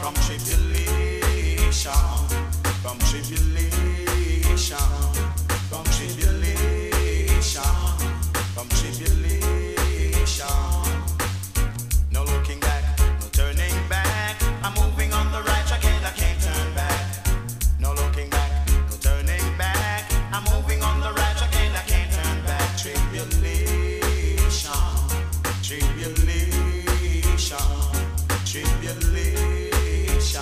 tribulation, from tribulation, from tribulation, from tribulation. No looking back, no turning back. I'm moving on the right track and I can't turn back. No looking back, no turning back. I'm moving on the right track and I can't turn back. Tribulation, tribulation, tribulation,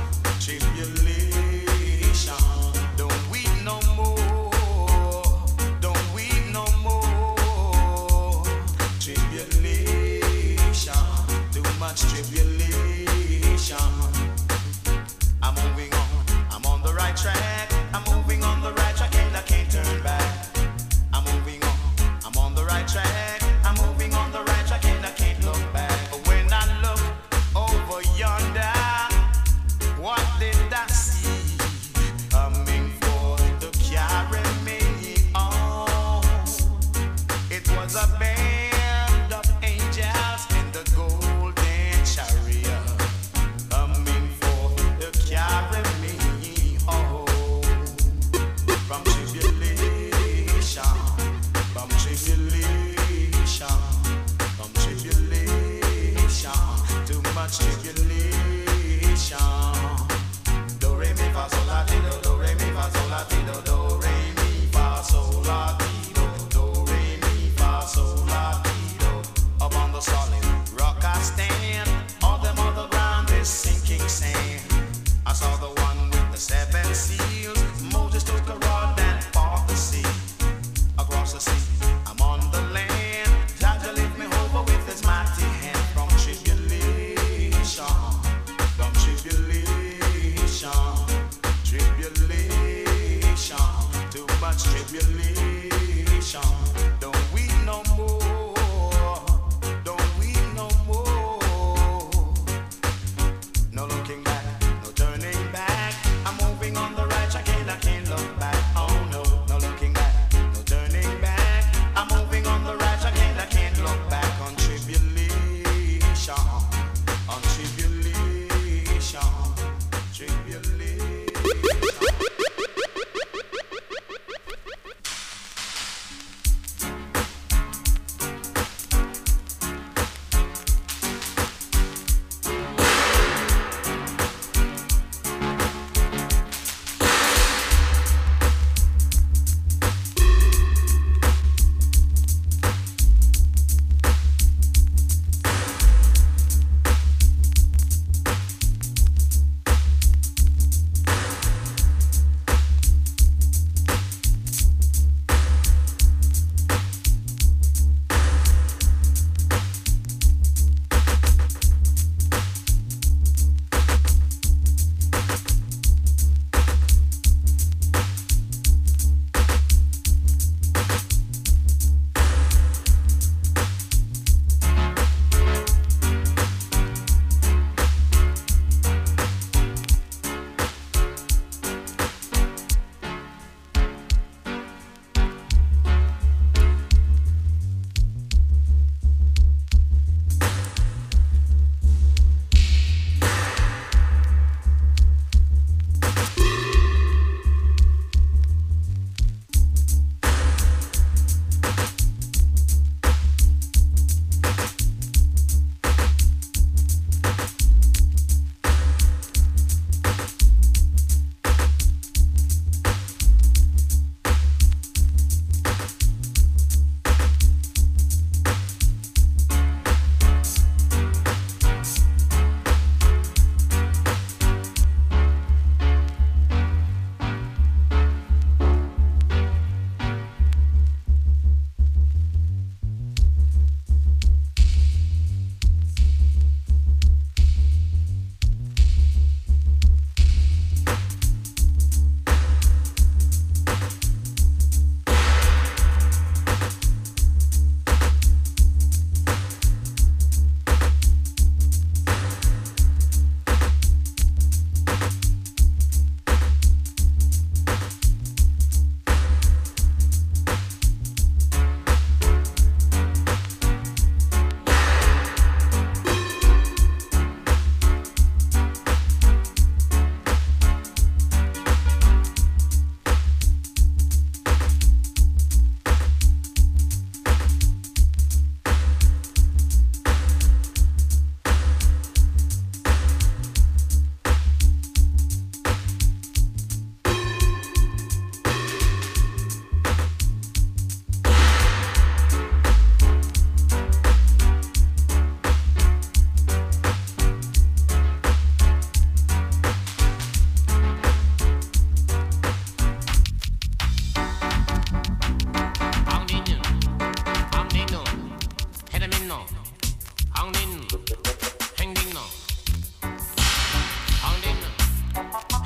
tribulation. Don't weep no more, don't weep no more. Tribulation, too much tribulation. I'm moving on, I'm on the right track. I'm moving on the right track and I can't turn back. I'm moving on, I'm on the right track. I'm moving on the right track and I can't look back. When I look over yonder, what did I see? Coming for to carry me on. It was a band of angels in the golden chariot, coming for to carry me home. From tribulation, from tribulation, from tribulation, too much tribulation. Do re mi fa sol la ti do, do re mi fa sol la ti do, do re mi fa sol la ti do, do re mi fa sol la ti do. Up on the solid rock I stand, all them other ground is sinking sand. I saw the one with the 7 seals. Moses took a rod and fought the sea. Across the sea, I'm on the land. Jah lift me over with his mighty hand. From tribulation, from tribulation.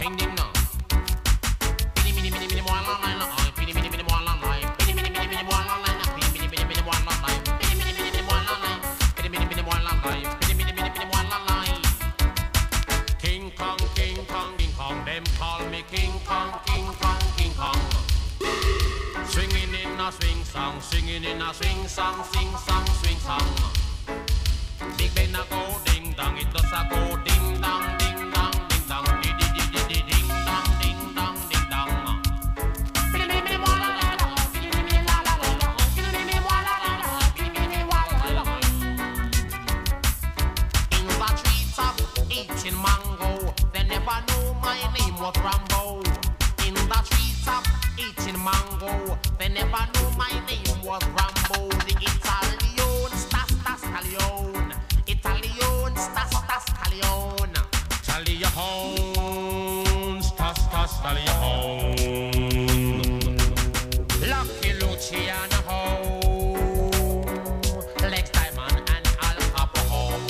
Ding ding no. Pini mini mini mini one line line. Pini mini mini one line line. Pini mini mini mini one line line. Pini mini mini mini one line line. Pini mini mini mini one line line. Pini mini mini one line line. Pini mini mini mini one line line. King Kong, King Kong, King Kong. Them call me King Kong, King Kong, King Kong. Swinging in a swing song, singing in a swing song, sing song, swing song. Big Ben a go ding dong, it does a go ding dong, ding dong, ding dong, di di di di di ding dong, ding dong, ding dong. In the trees of eating mango, they never knew my name was Rambo. In the trees of eating mango, they never knew my name was Rambo. The Italian stas stas Italian, Italian stas stas Italian, Italian stas stas Italian. Lucky Luciano ho, Lex Diamond and Al Capone.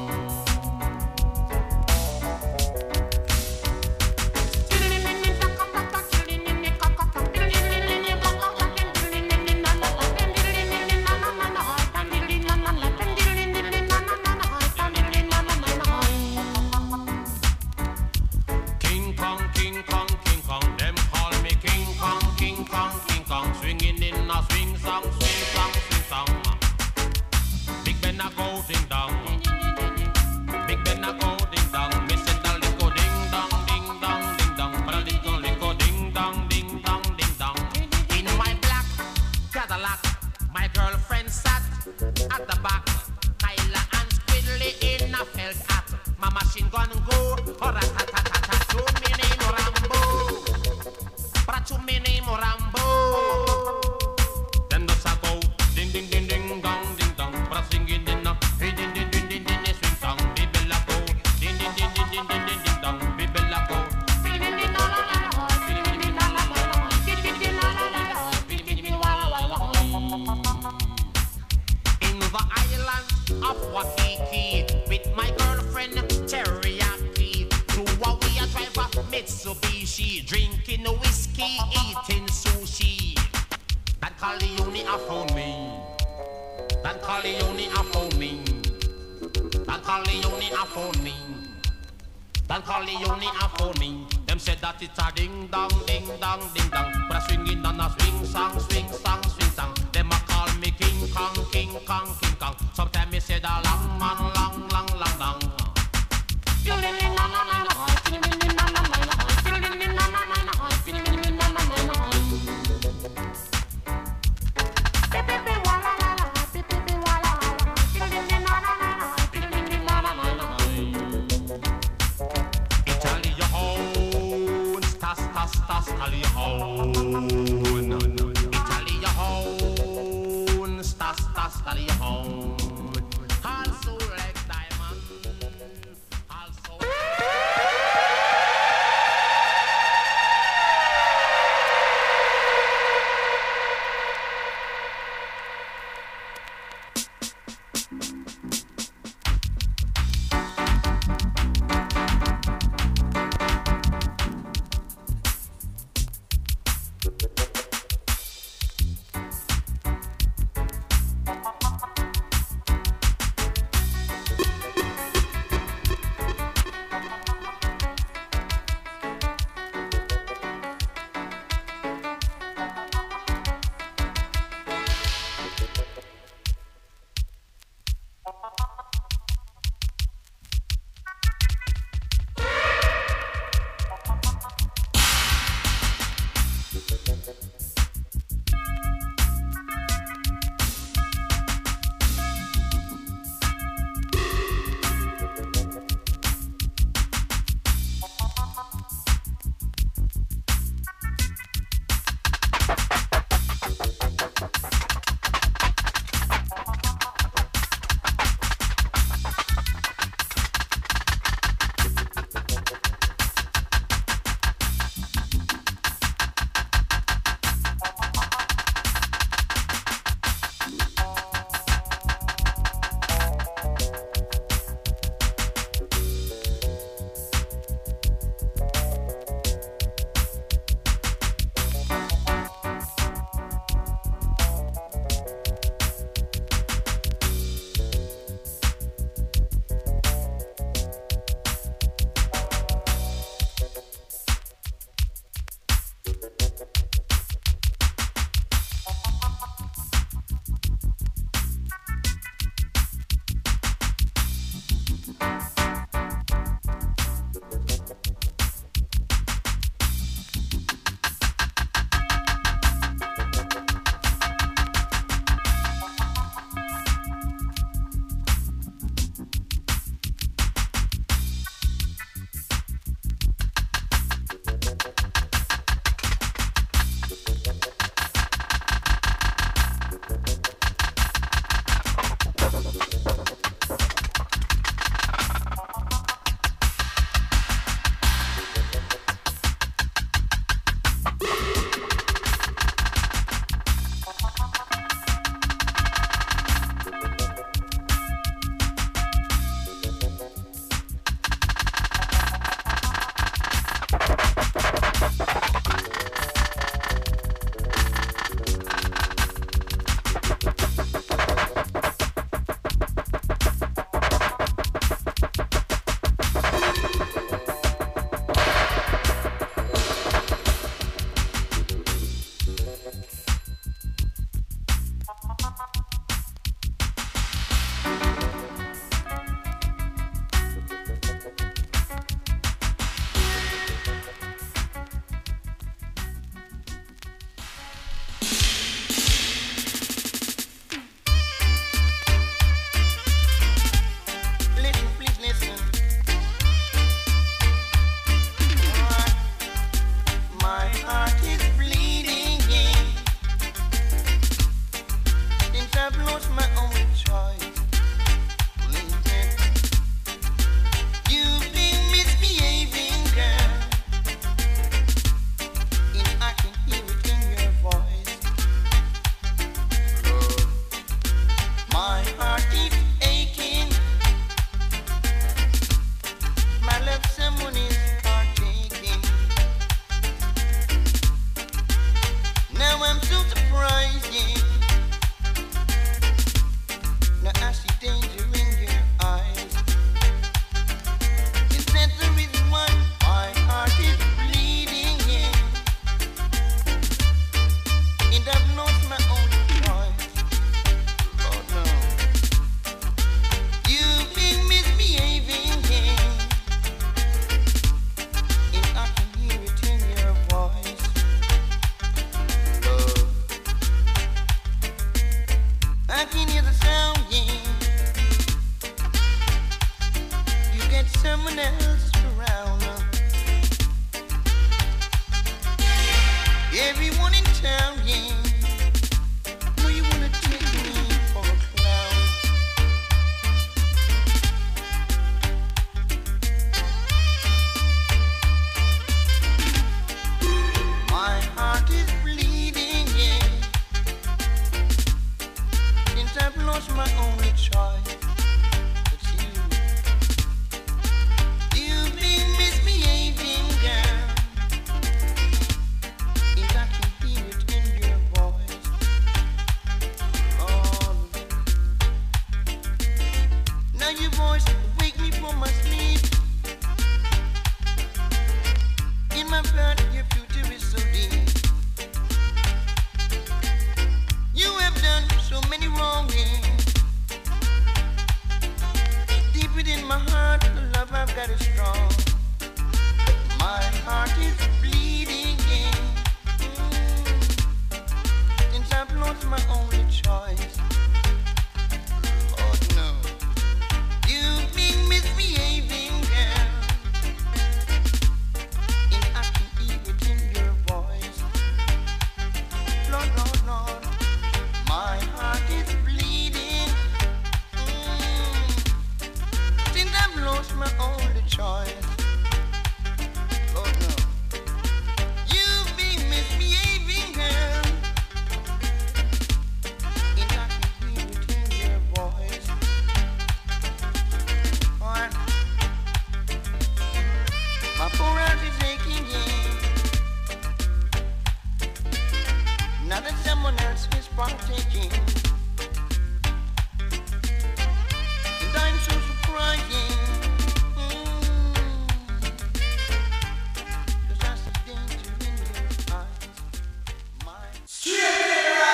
King Kong, King Kong, King Kong, them call me King Kong, King Kong, King Kong, swinging in a swing song, swing song, swing song. Big Ben a go ding dong, Big Ben a go ding dong, me said a little ding dong, ding dong, ding dong, but a little ding dong, ding dong, ding dong. In my black Cadillac, my girlfriend sat at the back, Kyla and Squidly in a felt hat. My machine gun go, rat-tat-tat-tat, to me name Rambo, but to me name Rambo. Then the go ding ding ding ding dong ding dong, but singing in a hey ding ding ding ding ding swing song. Bibella go ding ding ding ding ding ding ding dong. Bibella go. In the island of Waikiki with my girlfriend Teriyaki, through a we a drive a Mitsubishi, drinking whiskey, eating sushi. That Corleone a phone me. That Corleone a phone me. That Corleone a phone me. That Corleone a phone me. Them said that it's a ding dong, ding dong, ding dong, but a swinging on a swing song, swing song, swing song. Them a call me King Kong, King Kong, King Kong. Sometimes me say the long man, long, long, long, long. Italian, stas, stas, stas, Italian. Italian, stas, stas, Italian. Also like diamond, also. Pour out is aching in. Now that someone else is partaking. And I'm so surprising. Cause I see danger in your eyes. My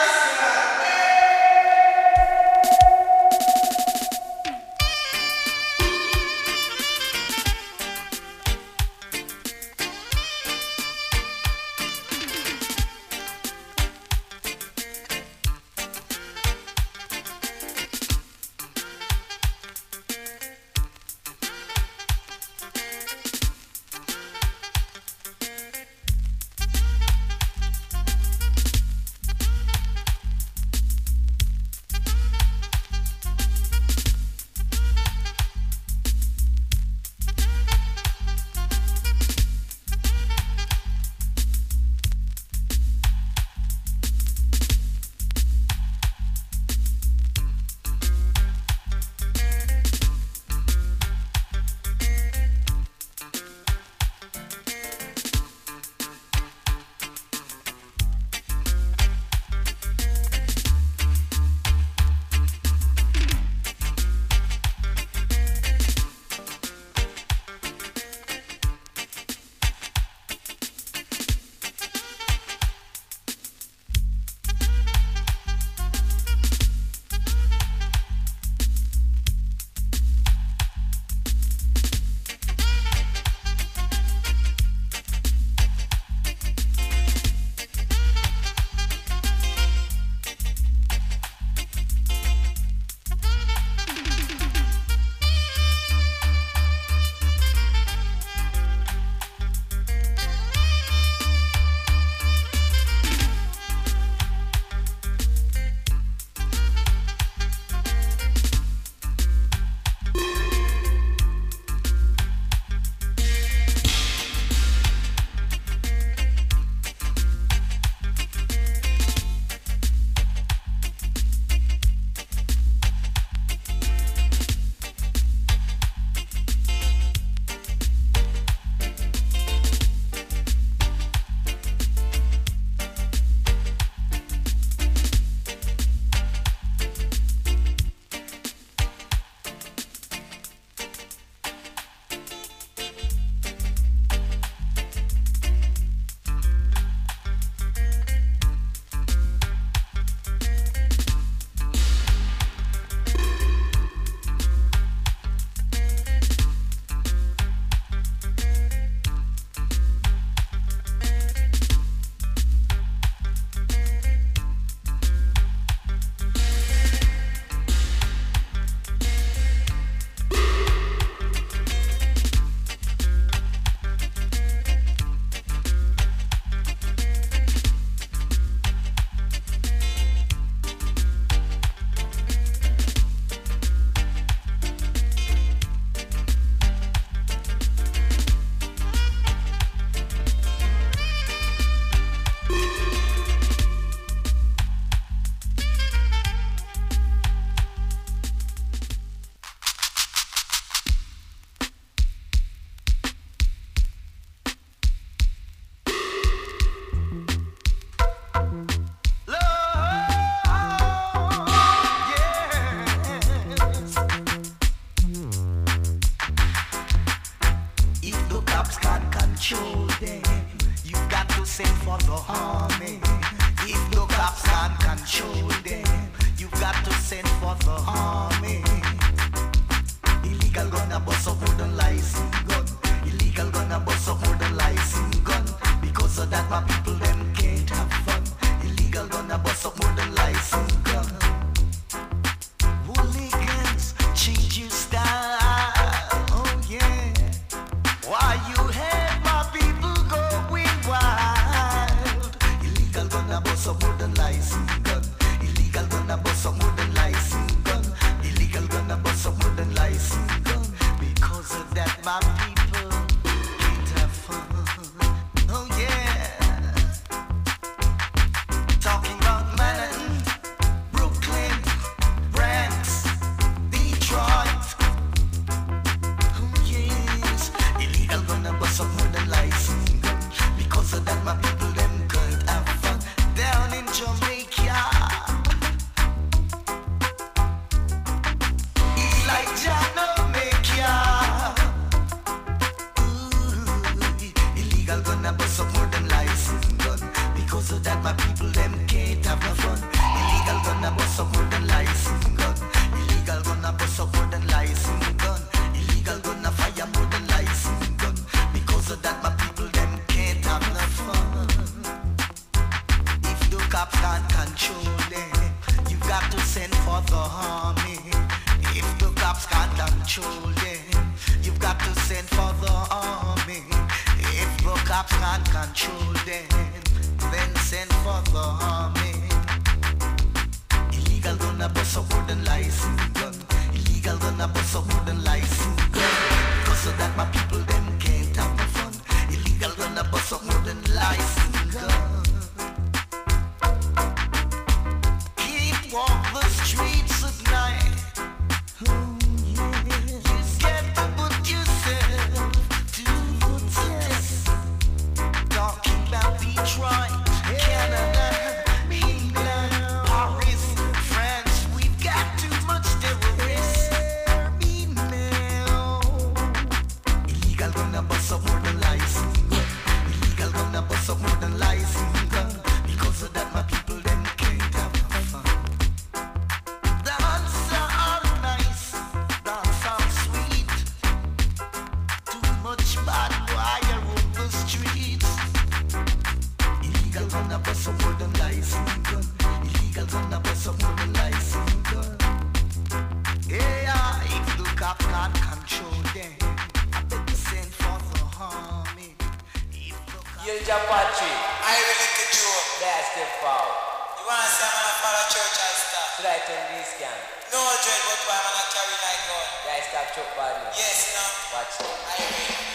Some Because of that my people them can't have no fun. If the cops can't control them, you got to send for the army. If the cops can't control them, you've got to send for the army. If the cops can't control them, then send for the army. Illegal gonna bust a wooden license gun. Illegal gonna bust a wooden license gun. Because of that my people them can't have no fun. Illegal gonna bust a wooden license gun. Keep walk the streets at night. Oh yeah. You get to put yourself to the test. Talking about Detroit, Canada, England, Paris, France. We've got too much terrorists. Illegal gonna bust up more than license gun. Illegal gonna bust up more than license gun. Because of that my people them can't have no fun. Dance are nice, dance are sweet. Too much bad wire on the streets. Illegal gonna bust up more than license gun. Illegal gonna bust up more than license gun. Yeah, if the cop can't control them, I bet you send for the army. If the cop Yo, Japachi, I really could do it. that's the foul. You wanna say I'm gonna follow church and stuff? Should I turn this can? No dread, but why I'm gonna carry like God? Guys, stop choke body. Yes, you know. Watch it. I really.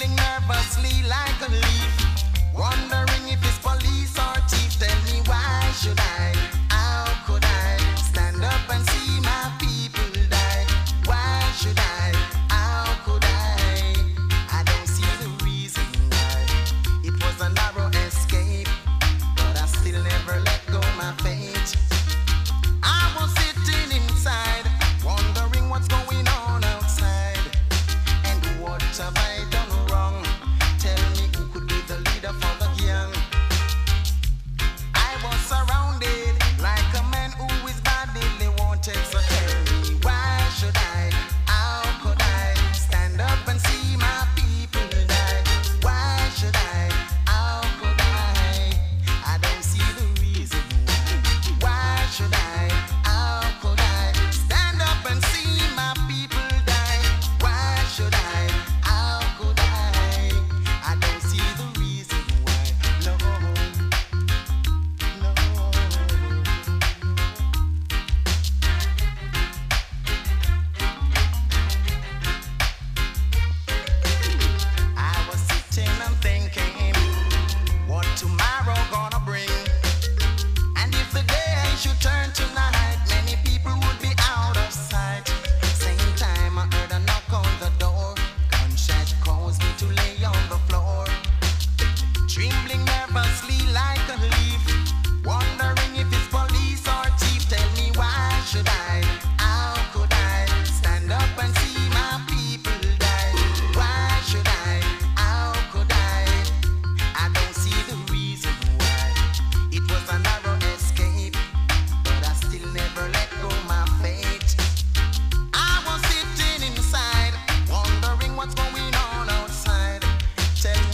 trembling nervously like a leaf, wondering if it's police or thief. Tell me why should I, how could I stand up and see my people die? Why should I, how could I don't see the reason why. It was a narrow escape, but I still never let go my fate. I was sitting inside, wondering what's going on outside. And what have I done wrong? Tell me who could be the leader for the gang. I was surrounded like a man who is badly wanted. So tell me why should I, how could I stand up and see my people die? Why should I, how could I don't see the reason why. Why should I, how could I stand up and see my people die? Why should I, how could I don't see the reason why. No, no. I was sitting and thinking what tomorrow gonna bring. And if the day should turn to night, many people would be out of sight. Same time I heard a knock on the door. Gunshot caused me to lay on the floor, trembling nervously like a leaf, wondering if it's police or thief. Tell me why should I, how could I stand up and see my people die? Why should I, how could I don't see the reason why. It was a narrow escape, but I still never let go my fate. I was sitting inside, wondering what's going on outside. Tell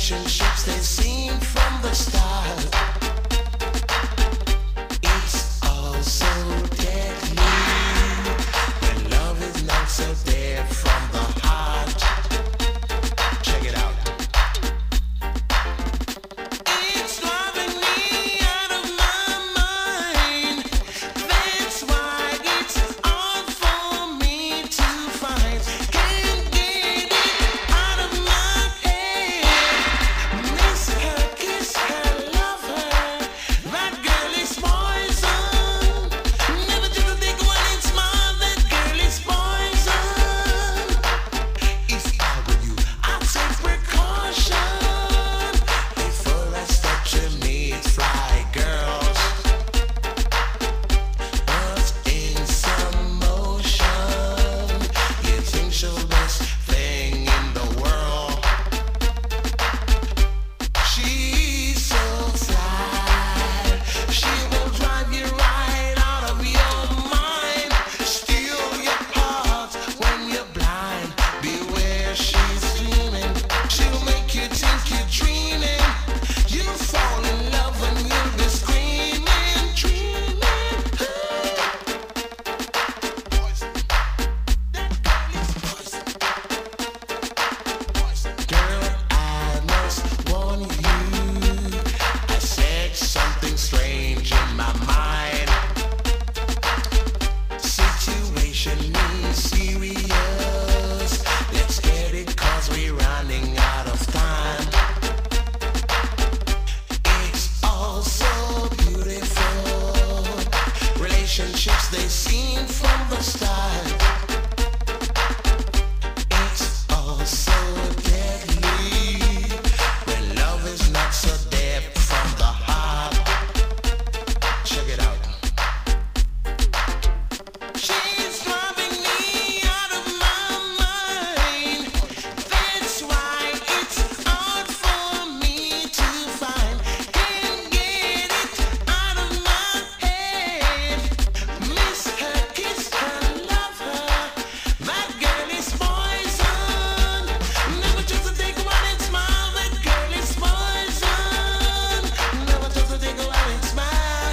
Relationships they seem from the start. It's all so deadly when love is not so dead from the heart. Check it out. It's driving me out of my mind. That's why it's hard for me to find. Can't get it out of my head. Miss her, kiss her, love her. That girl is poison. Never just think when it's mine. That girl is poison. If I were you, I'd take precaution before I start to meet fly girls. But in some motion, you think she's the best thing in the world. She's so fly, she will drive you right out of your mind. Steal your heart when you're blind. Beware, she's dreaming. She'll make you think you're dreaming. You'll fall in love and you'll be screaming, dreaming. Poison. That girl is poison. Poison. Girl, I must warn you. I said something strange in my mind. Situation is serious. Let's get it 'cause we're running out of time. It's all so beautiful. Relationships they seem from the start. It's all so deadly when love is not so dead from the heart. Check it out. She's driving me out of my mind. That's why it's hard for me to find. Can't get it out of my head. Miss her, kiss her, love her. That girl is poison. Never just to take one and smile. That girl is poison. Never just to take one and smile.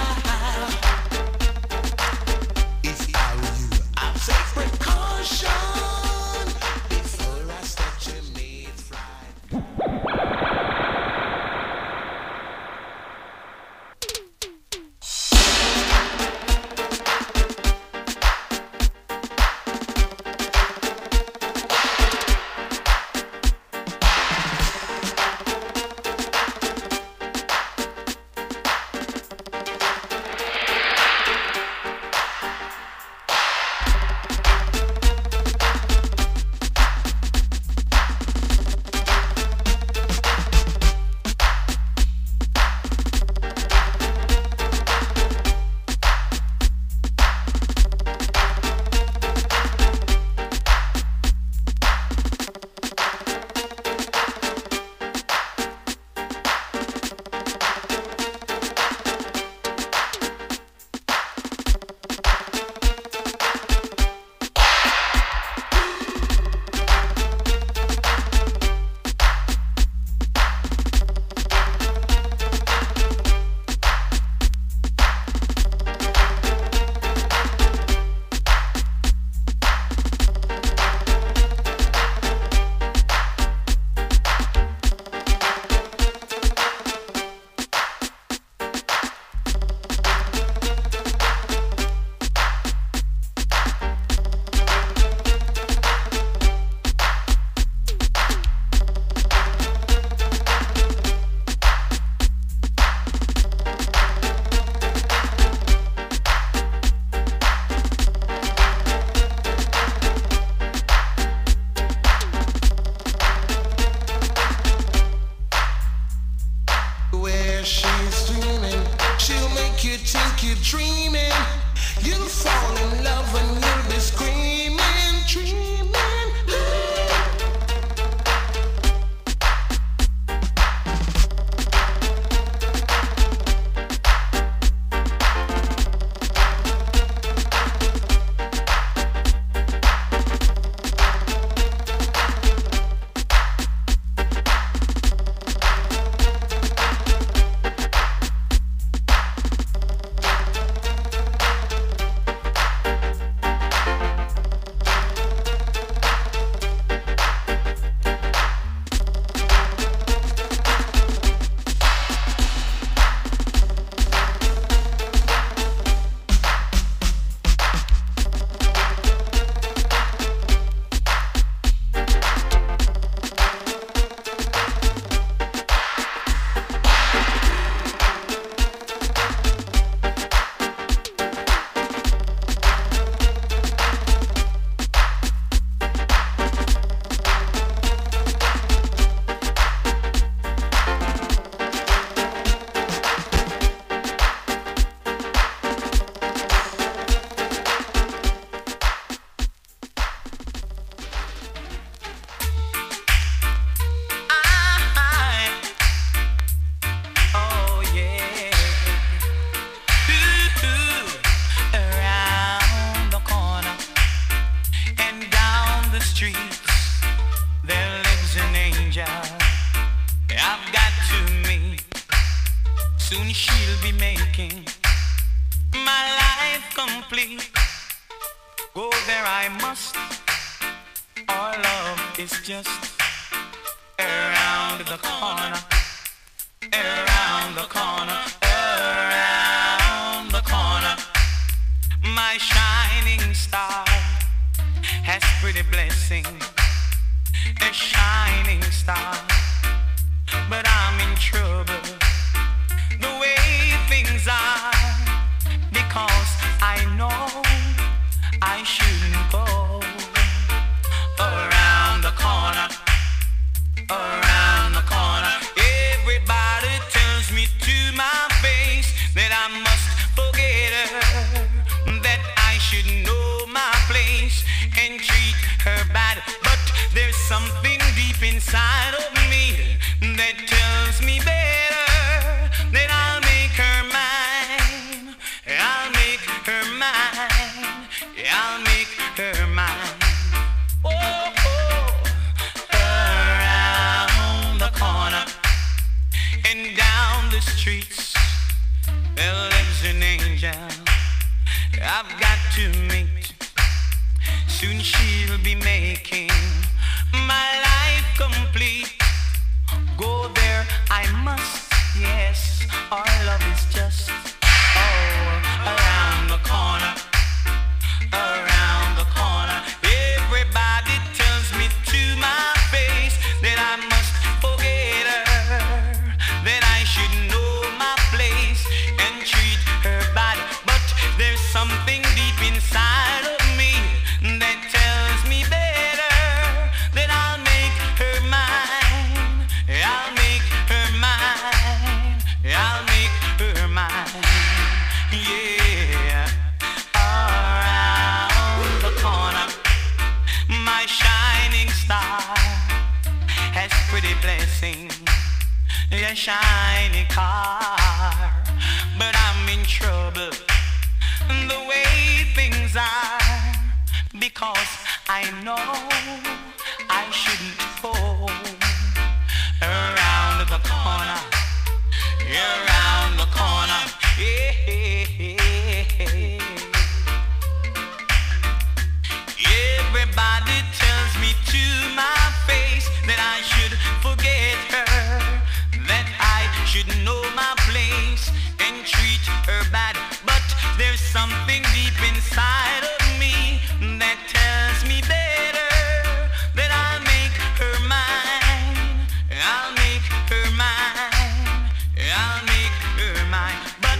If I were you, I'd take precaution before I start to meet fly. Where she's dreaming, she'll make you think you're dreaming. You'll fall in love and you'll be screaming, dreaming. angel I've got to meet. Soon she'll be making my life complete. Go there I must. Our love is just around the corner, around the corner, around the corner. My shining star has pretty blessing, a shining star, but I'm in trouble the way things are, because I know I shouldn't go around the corner, around the corner. Everybody tells me to my face that I must forget her, that I should know my place and treat her bad. But there's something deep inside of me that tells me better, that I'll make her mine, I'll make her mine, I'll make her mine. Oh, oh, around the corner and down the streets, there lives an angel I've got to meet. Soon she'll be making my life complete. Go there I must, yes, our love is just, oh, around the corner, around the corner. Everybody tells me to my face that I must forget her, that I should know my place and treat her bad. But there's something deep inside of me that tells me better, that I'll make her mine, I'll make her mine, I'll make her mine. Yeah, around the corner, my shining star has pretty blessing, a shiny car, but I'm in trouble the way things are, because I know I shouldn't go around the corner, around the corner. Yeah. Everybody tells me to my face that I should forget her, that I should know my place and treat her bad. But there's something deep inside of me that tells me better, that I'll make her mine, I'll make her mine, I'll make her mine. But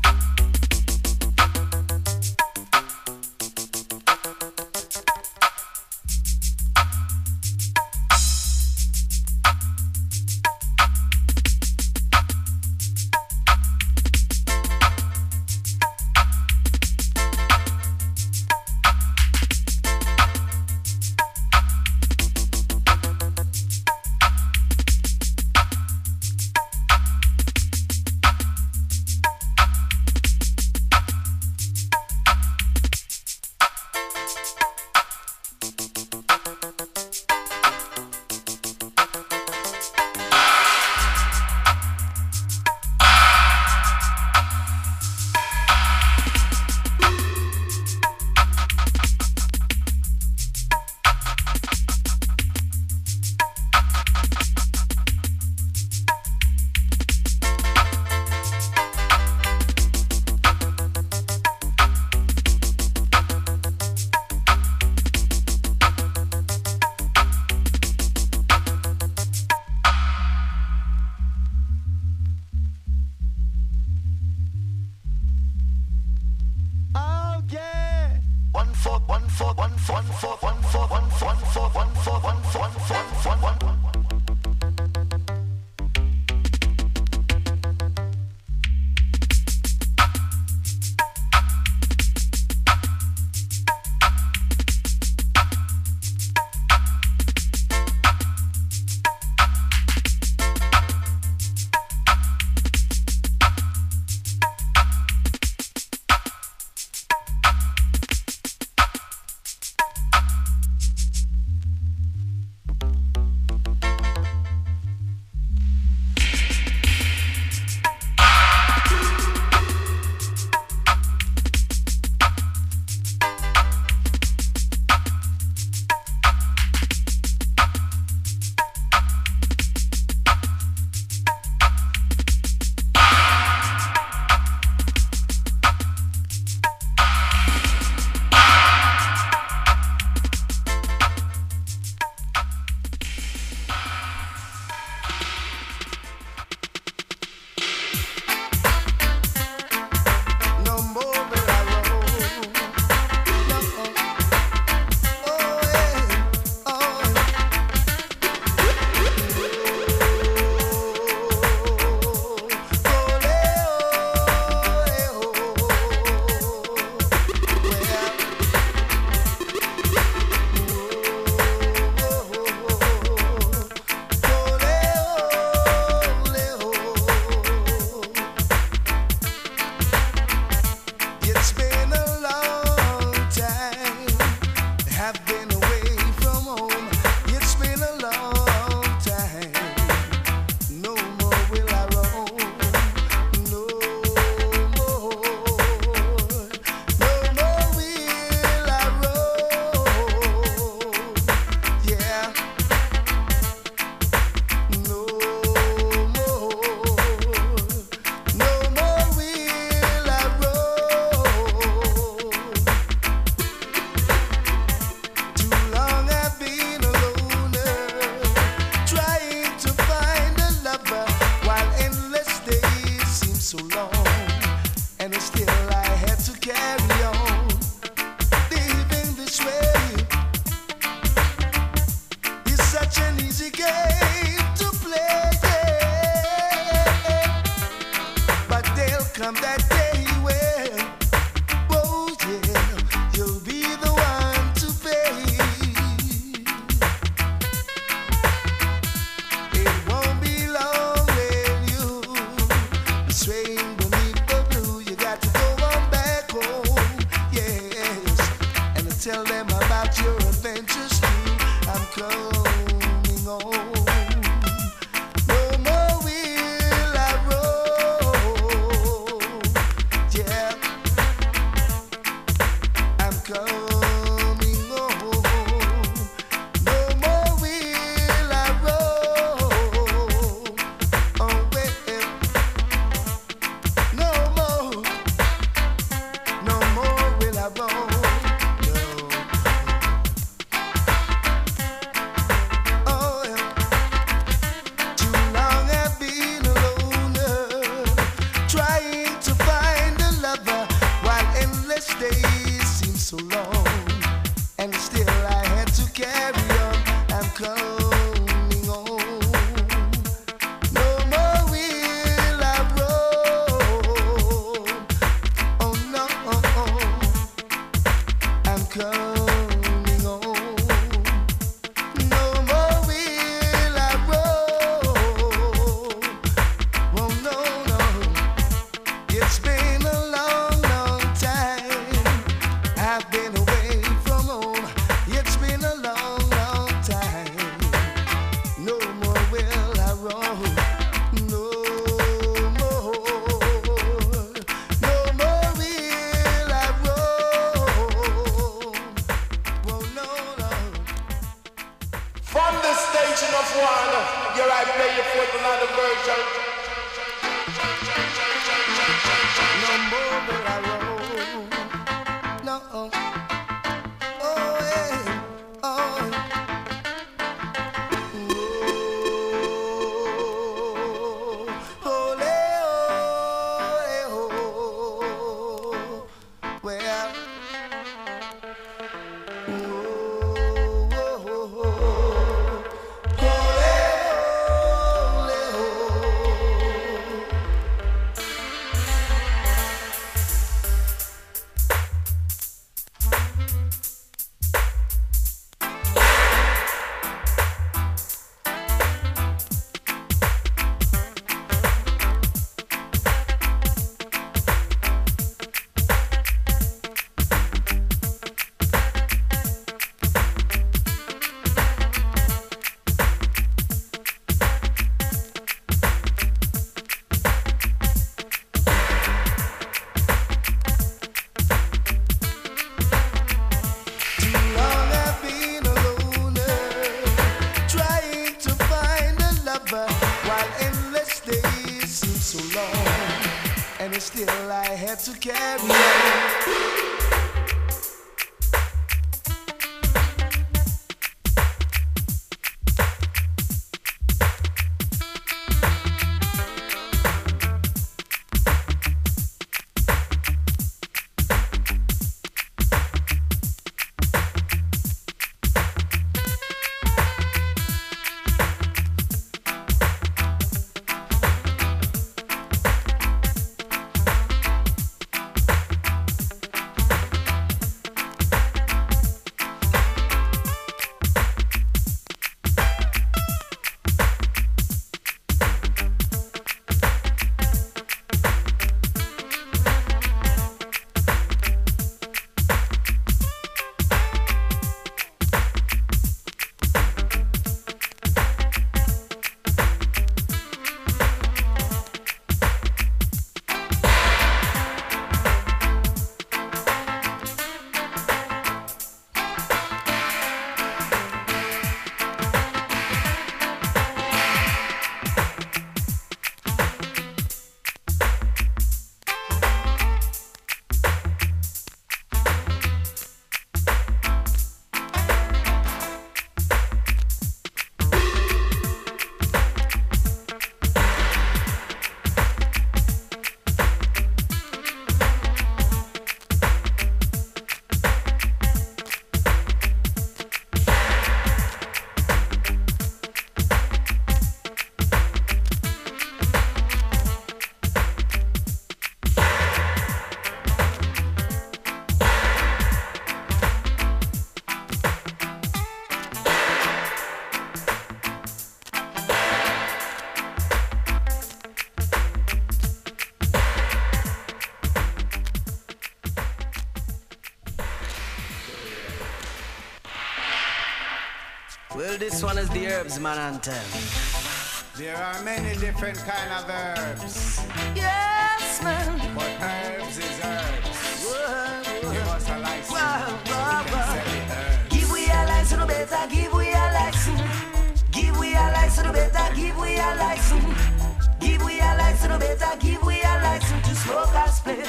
this one is the herbs man anthem. There are many different kind of herbs. Yes, man. But herbs is herbs. Whoa. Give us a license. Whoa. We can sell the herbs. Give we a license, no better. Give we a license. Give we a license, no better. Give we a license. Give we a license, no better. Give we a license to smoke a split.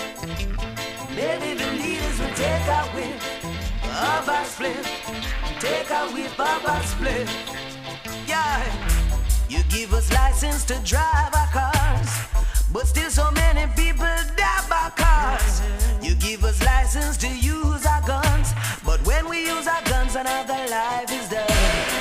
Maybe the leaders will take a whiff of a split. Take a whiff of a split. Yeah. You give us license to drive our cars, but still so many people die by cars. You give us license to use our guns, but when we use our guns, another life is done.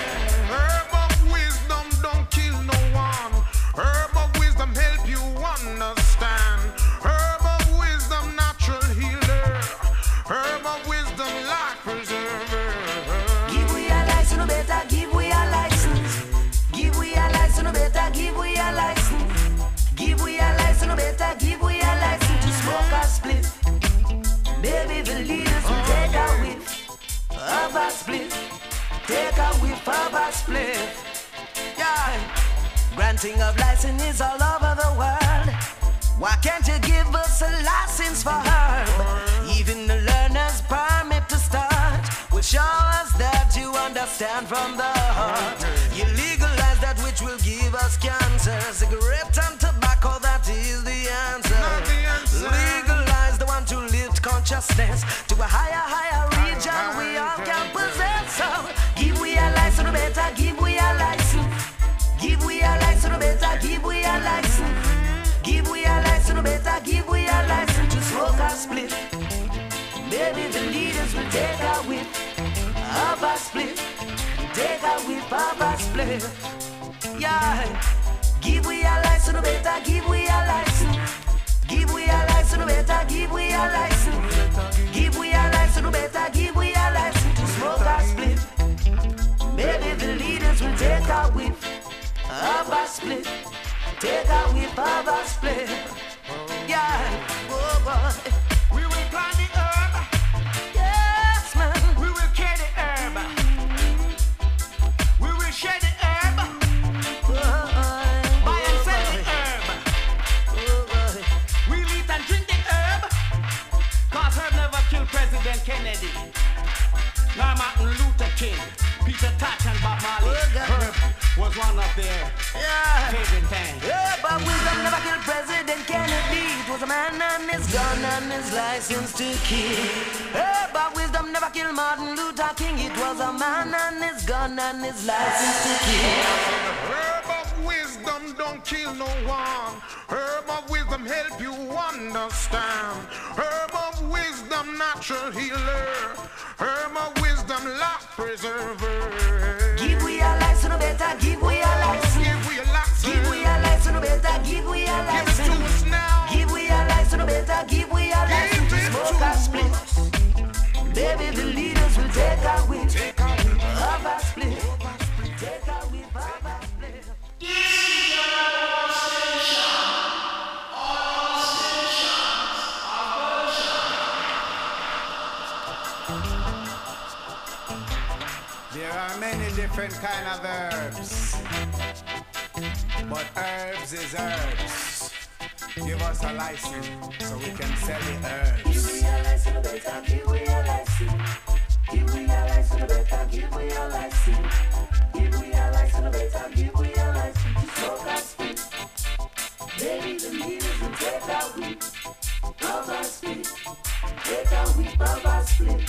Herb of wisdom don't kill no one. Herb of wisdom help you understand. Herb of wisdom natural healer. Herb of wisdom life preserver. Give we a license, no better. Give we a license. Give we a license, no better. Give we a license. Give we a license, no better. Give we a license to smoke a split. Maybe the leaders will take a whiff of a split. Take a whiff of a split. Yeah. Granting of licenses all over the world. Why can't you give us a license for herb? Even the learner's permit to start will show us that you understand from the heart. You legalize that which will give us cancer. Cigarette and tobacco, that is the answer. Legalize the one to lift consciousness to a higher region we all can possess. So give we a license, no better. Give we a license. Give we a license, no better. Give we a license. Give we a license, no better. Give we a license to smoke a split. Maybe the leaders will take a whiff of a split. Take a whiff of a split. Yeah. Give we a license, no better. Give we a license. Give we a license, no better. Give we a license. Give we a license, no better. Give we a license to smoke a split. Maybe the leaders will take a whiff of a split. Take a whiff of a split. Yeah. Oh boy. We will plant the herb. Yes, man. We will care the herb. We will share the herb. Buy and sell the herb. We'll eat and drink the herb. Cause herb never killed President Kennedy, nor Martin Luther King, Peter Tosh and Bob Marley. Herb was one of their favorite things. Herb of wisdom never killed President Kennedy. It was a man and his gun and his license to kill. Herb of wisdom never killed Martin Luther King. It was a man and his gun and his license to kill. Herb of wisdom don't kill no one. Herb of wisdom help you understand. Herb of wisdom natural healer. Herb of wisdom life preserver. Give we a license, no better. Give we a license. Give we a license. Give we a license, no better. Give we a Give it to license. us now. Give we a license, no better. Give we a license to Give it smoke to a split. us. Maybe the leaders will take a whiff Take a whiff of a split. Take a whiff of a split. There are many different kind of herbs. But herbs is herbs. Give us a license so we can sell the herbs. Give we a license, no better. Give we a license. Give we a license, no better. Give we a license. Give we a license, no better. Give we a license to smoke a split. Maybe the leaders will take a whiff of a split. Take a whiff of a split.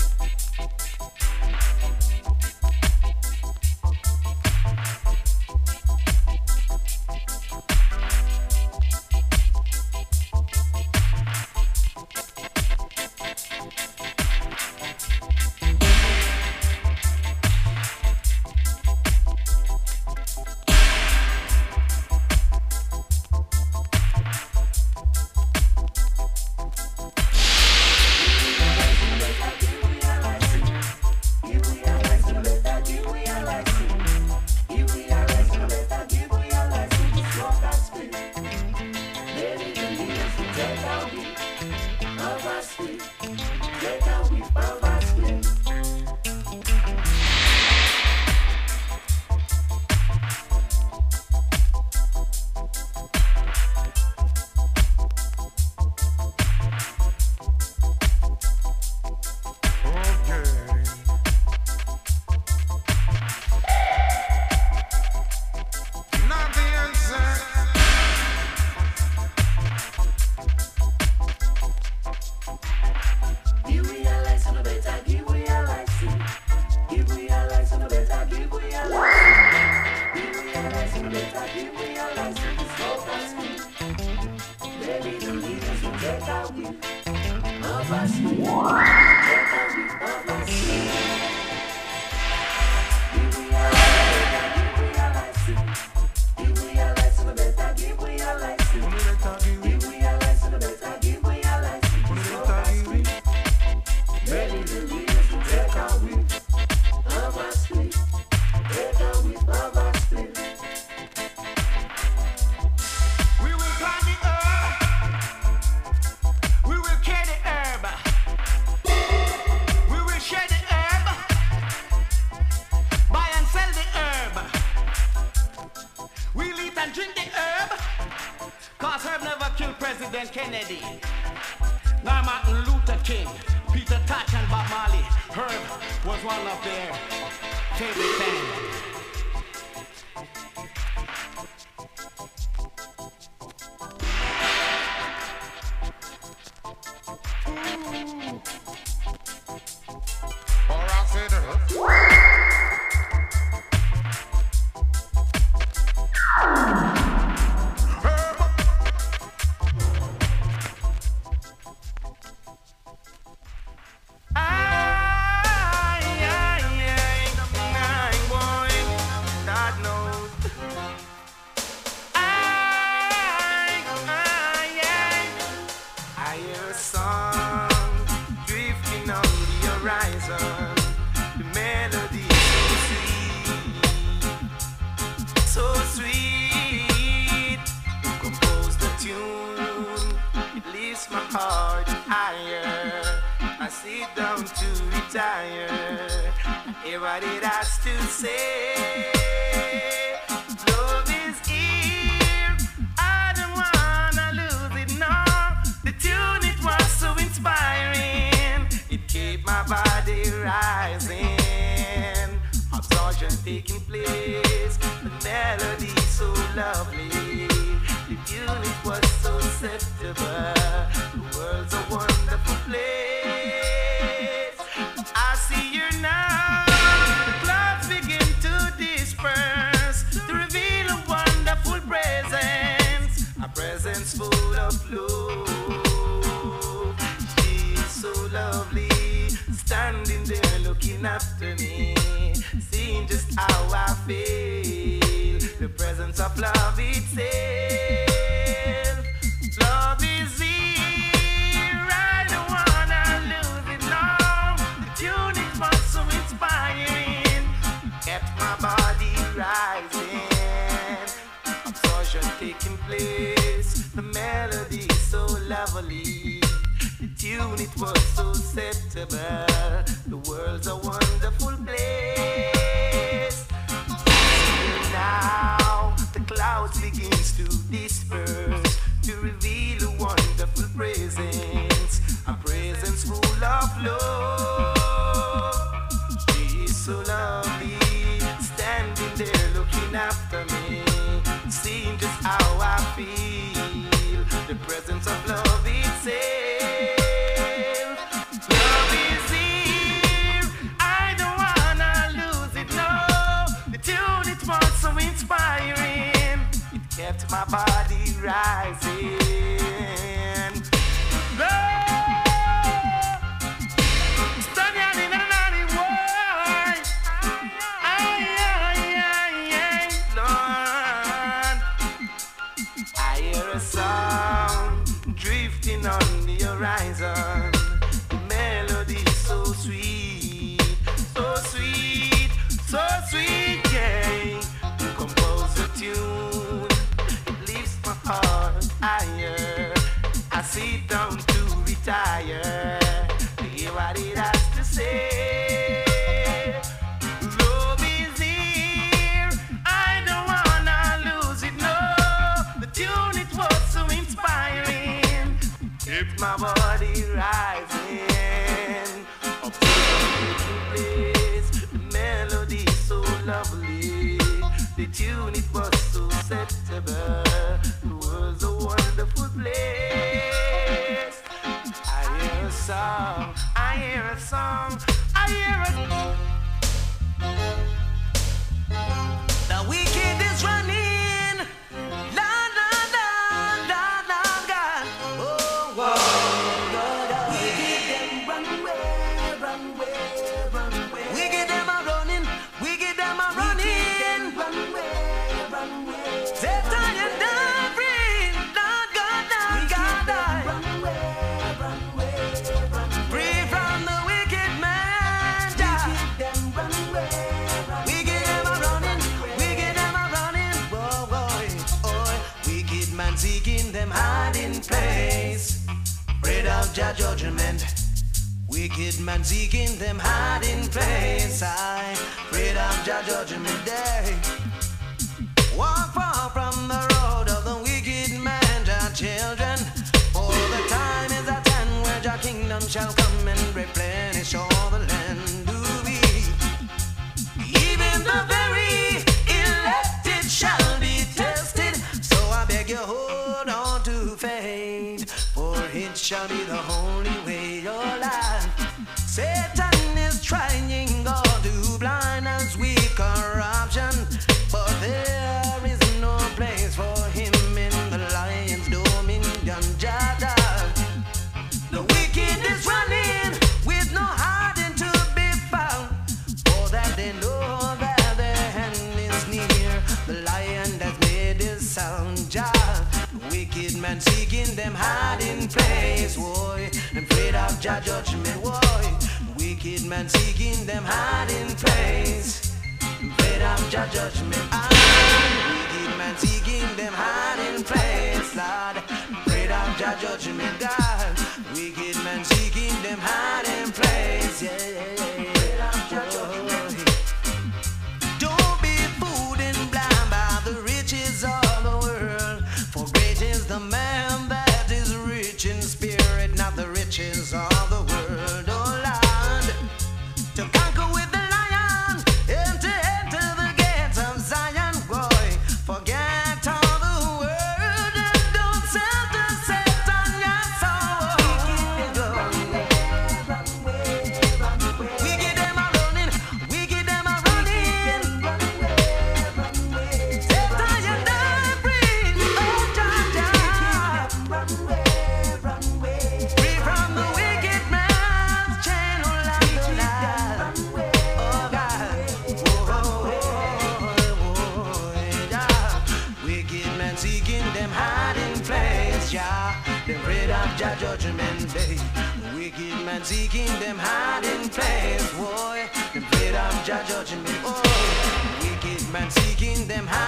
President Kennedy, now Martin Luther King, Peter Tosh and Bob Marley. Herb was one of their favorite bands. Wicked man seeking them hiding place. Afraid of Jah judgment. Wicked man seeking them hiding place. I afraid of Jah judgment day. Walk far from the road of the wicked man, Jah children. For the time is at hand where Jah kingdom shall come and replenish all the land. Do we? Even the very elected shall be tested. So I beg you, hold on to faith, for it shall be the only way your life. Satan is trying God to blind us with corruption, but there is no place for him in the lion's dominion. Jah, the wicked is running with no hiding to be found, for that they know that their hand is near. The lion has made his sound. Jah, the wicked man seeking them hiding place, boy, and afraid of Jah judgment, boy. Wicked man seeking them hiding place, afraid of Jah judgment. Wicked man seeking them hiding place, Lord, afraid of Jah judgment. God, wicked man seeking them hiding place, afraid of Jah judgment. Don't be fooled and blind by the riches of the world, for great is the man that is rich in spirit, not the riches of the world. Oh Lord, to conquer with the lion and to enter the gates of Zion, boy, forget all the world and don't sell to Satan your soul. Wicked them are running, wicked them are running. Satan you die free, oh Jah, free from the wicked man's chain, oh Lord. Oh God, Jah, wicked man seeking them hiding place, Jah, the afraid of Jah judgment day. Wicked man seeking them hiding place, boy, the afraid of Jah judgment. Oh, wicked man seeking them hiding